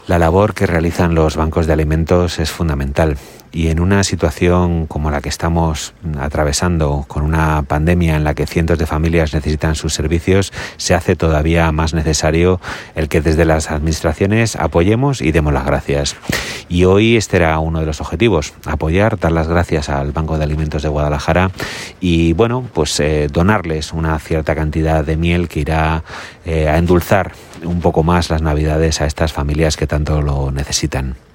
La labor que realizan los bancos de alimentos es fundamental y en una situación como la que estamos atravesando, con una pandemia en la que cientos de familias necesitan sus servicios, se hace todavía más necesario el que desde las administraciones apoyemos y demos las gracias. Y hoy este era uno de los objetivos, apoyar, dar las gracias al Banco de Alimentos de Guadalajara y donarles una cierta cantidad de miel que irá a endulzar un poco más las Navidades a estas familias que tanto lo necesitan.